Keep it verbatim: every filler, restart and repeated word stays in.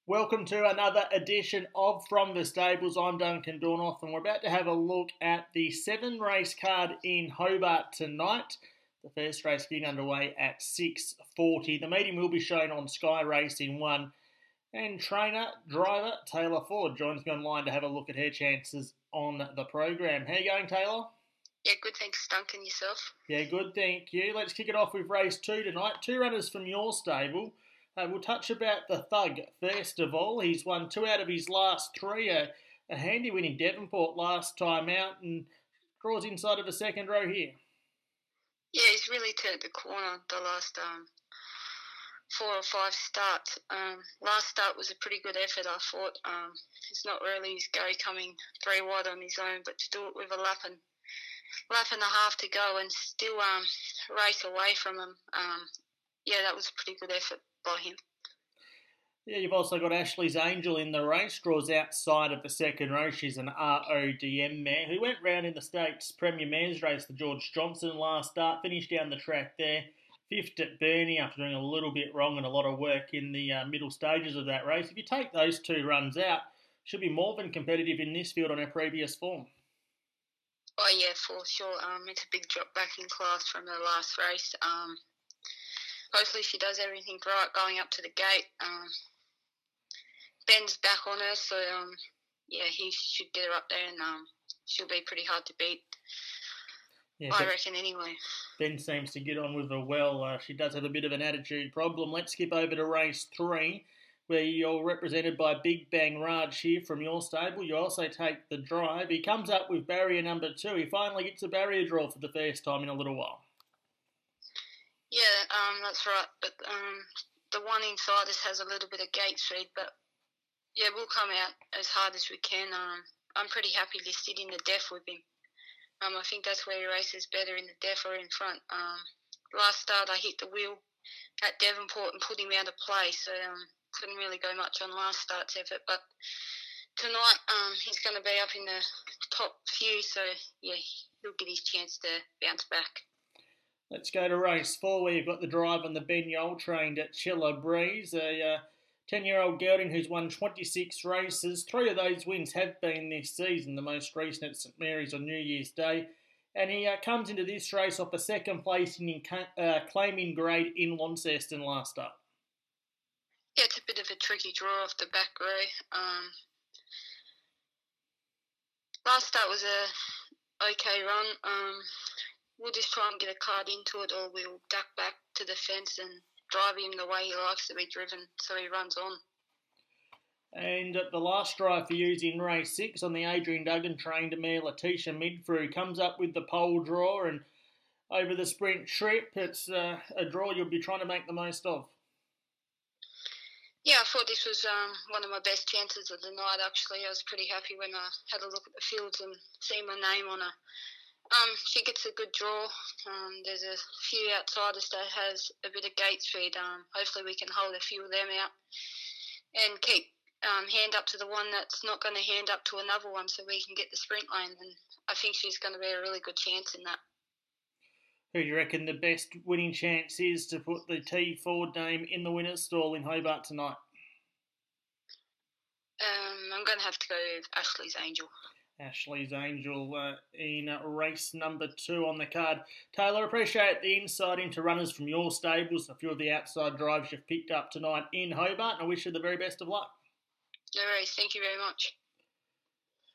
Welcome to another edition of From the Stables. I'm Duncan Dornoth, and we're about to have a look at the seven race card in Hobart tonight. The first race getting underway at six forty. The meeting will be shown on Sky Racing one. And trainer, driver, Taylor Ford joins me online to have a look at her chances on the program. How you going, Taylor? Yeah, good, thanks, Duncan. Yourself? Yeah, good, thank you. Let's kick it off with race two tonight. Two runners from your stable. Uh, we'll touch about the Thug first of all. He's won two out of his last three. A, a handy win in Devonport last time out and draws inside of a second row here. Yeah, he's really turned the corner the last um, four or five starts. Um, last start was a pretty good effort, I thought. Um, it's not really his go coming three wide on his own, but to do it with a lap and, lap and a half to go and still um, race away from him, um, yeah, that was a pretty good effort by him. Yeah, you've also got Ashley's Angel in the race, draws outside of the second row. She's an R O D M mare who went round in the States Premier Mares race, the George Johnson last start, finished down the track there, fifth at Burnie after doing a little bit wrong and a lot of work in the uh, middle stages of that race. If you take those two runs out, she'll be more than competitive in this field on her previous form. Oh yeah, for sure. Um, it's a big drop back in class from her last race. Um, hopefully she does everything right going up to the gate. Um, Ben's back on her, so um, yeah, he should get her up there, and um, she'll be pretty hard to beat. Yeah, I reckon anyway. Ben seems to get on with her well. Uh, she does have a bit of an attitude problem. Let's skip over to race three, where you're represented by Big Bang Raj here from your stable. You also take the drive. He comes up with barrier number two. He finally gets a barrier draw for the first time in a little while. Yeah, um, that's right. But um, the one inside us has a little bit of gate speed, but yeah, we'll come out as hard as we can. Um, I'm pretty happy listed in the def with him. Um, I think that's where he races better, in the def or in front. Um, last start I hit the wheel at Devonport and put him out of play, so um, couldn't really go much on last start's effort. But tonight um, he's going to be up in the top few, so yeah, he'll get his chance to bounce back. Let's go to race four, where you've got the drive on the Ben Yole trained at Chiller Breeze, a uh, ten-year-old gelding who's won twenty-six races. Three of those wins have been this season, the most recent at St Mary's on New Year's Day. And he uh, comes into this race off a second place in uh, claiming grade in Launceston last start. Yeah, it's a bit of a tricky draw off the back row. Um, last start was a okay run. Um, we'll just try and get a card into it, or we'll duck back to the fence and drive him the way he likes to be driven, so he runs on. And the last drive for you is in race six on the Adrian Duggan trained mare Letitia Midfrew. Comes up with the pole draw, and over the sprint trip, it's uh, a draw you'll be trying to make the most of. Yeah, I thought this was um, one of my best chances of the night, actually. I was pretty happy when I had a look at the fields and see my name on her. Um, she gets a good draw. Um, there's a few outsiders that has a bit of gate speed. Um, hopefully we can hold a few of them out and keep um, hand up to the one that's not going to hand up to another one, so we can get the sprint lane. And I think she's going to be a really good chance in that. Who do you reckon the best winning chance is to put the T Ford name in the winner's stall in Hobart tonight? Um, I'm going to have to go with Ashley's Angel. Ashley's Angel uh, in uh, race number two on the card. Taylor, appreciate the insight into runners from your stables, a few of the outside drives you've picked up tonight in Hobart, and I wish you the very best of luck. No worries. Thank you very much.